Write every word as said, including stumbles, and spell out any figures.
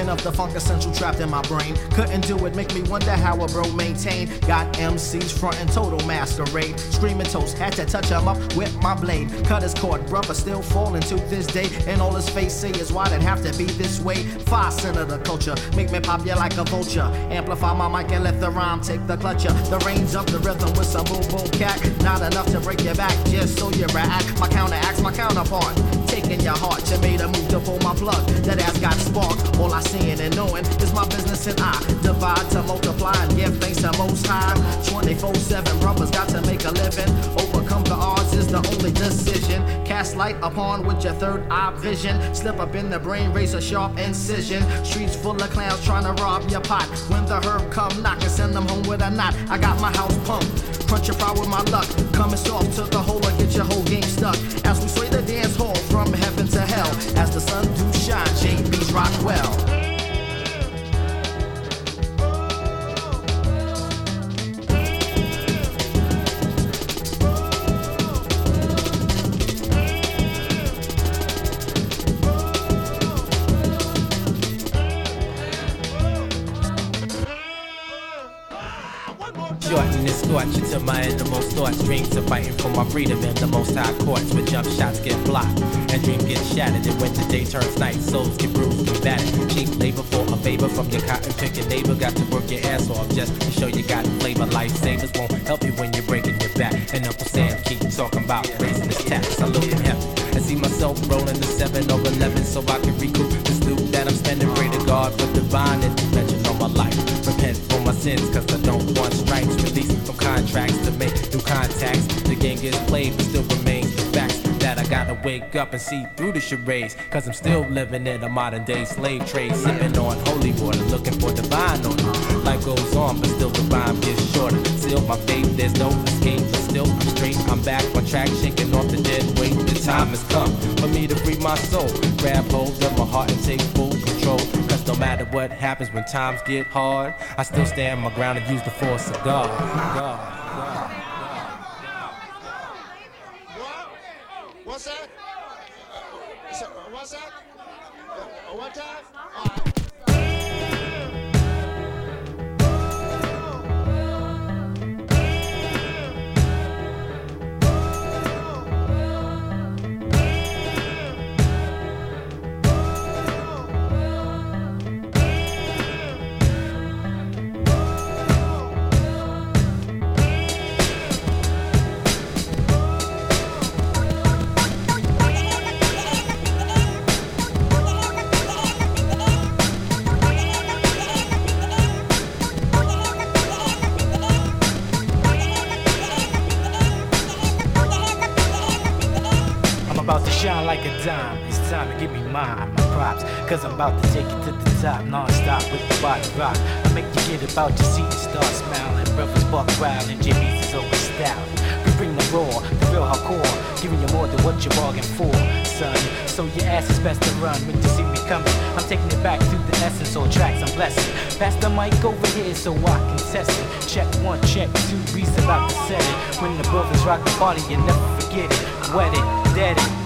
of the funk essential trapped in my brain. Couldn't do it, make me wonder how a bro maintain. Got M Cs frontin' total masquerade. Screaming toast, had to touch him up with my blade. Cut his cord, brother still falling to this day. And all his face say is why'd it have to be this way? Five cent of the culture, make me pop you like a vulture. Amplify my mic and let the rhyme take the clutcher. The range of the rhythm with some boom boom cat. Not enough to break your back, just so you react. My counteract's my counterpart. Taking your heart, you made a move to pull my plug. That ass got sparked. All I seeing and knowing is my business and I divide to multiply and give thanks to Most High. twenty-four seven brothers got to make a living. Overcome the odds is the only decision. Cast light upon with your third eye vision. Slip up in the brain, raise a sharp incision. Streets full of clowns trying to rob your pot. When the herb come knock and send them home with a knot. I got my house pumped. Crunch your fry with my luck. Coming soft to the hole or get your whole game stuck. As we sway the dance hall from heaven to hell. As the sun do shine, J B's rock well. Shorten this torture to my innermost thoughts. Dreams of fighting for my freedom in the most high courts, where jump shots get blocked and dreams get shattered. And when the day turns night, souls get bruised and battered. Cheap labor for a favor from your cotton picking neighbor. Got to work your ass off just to show you got flavor. Lifesavers won't help you when you're breaking your back. And Uncle Sam keeps talking about raising his tax. I look at him and see myself rolling the seven or eleven so I can recoup this loot that I'm spending. Pray to God for divine intervention on my life. Repent for my sins, cause I don't want stripes. Release from contracts to make new contacts. The game gets played, but still remains the facts that I gotta wake up and see through the charades. Cause I'm still living in a modern day slave trade. Sipping on holy water, looking for divine on it. Life goes on, but still the rhyme gets shorter. Seal my faith, there's no escape, but still I'm straight. I'm back on track, shaking off the dead weight. The time has come for me to free my soul. Grab hold of my heart and take full control. Cause no matter what happens when times get hard, I still stand my ground and use the force of God. God. What's that? So, what's that? Uh, one time? All right. About to shine like a dime. It's time to give me mine, my props. Cause I'm about to take it to the top, non-stop with the body rock. I make you get about your seat and start smiling. Brothers bark wild and J B's is always styling. We bring the raw, the real hardcore, giving you more than what you bargained for, son. So your ass is best to run when you see me coming. I'm taking it back to the essence, all tracks I'm blessing. Pass the mic over here so I can test it. Check one, check two, B's about to set it. When the brothers rock the party, you never forget it. Wet it, dead it.